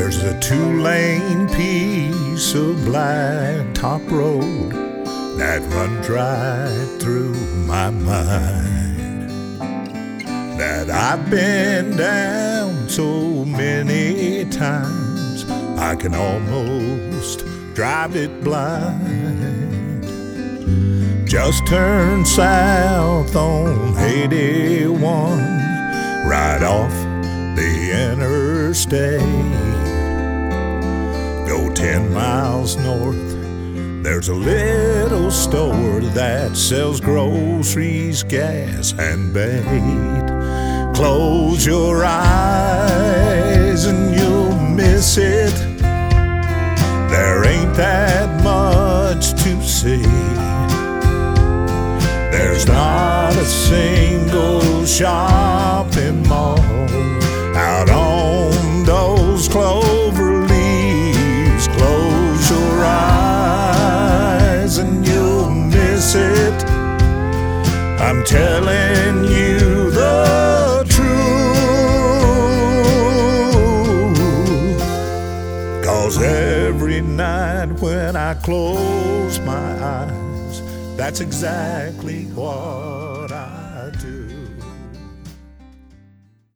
There's a 2-lane piece of blacktop road that runs right through my mind, that I've been down so many times I can almost drive it blind. Just turn south on 81 right off the interstate. Go 10 miles north, there's a little store that sells groceries, gas, and bait. Close your eyes and you'll miss it. There ain't that much to see. There's not a single shopping mall out on those clover leaves. Close your eyes and you'll miss it. I'm telling you the truth. 'Cause every night when I close my eyes, that's exactly what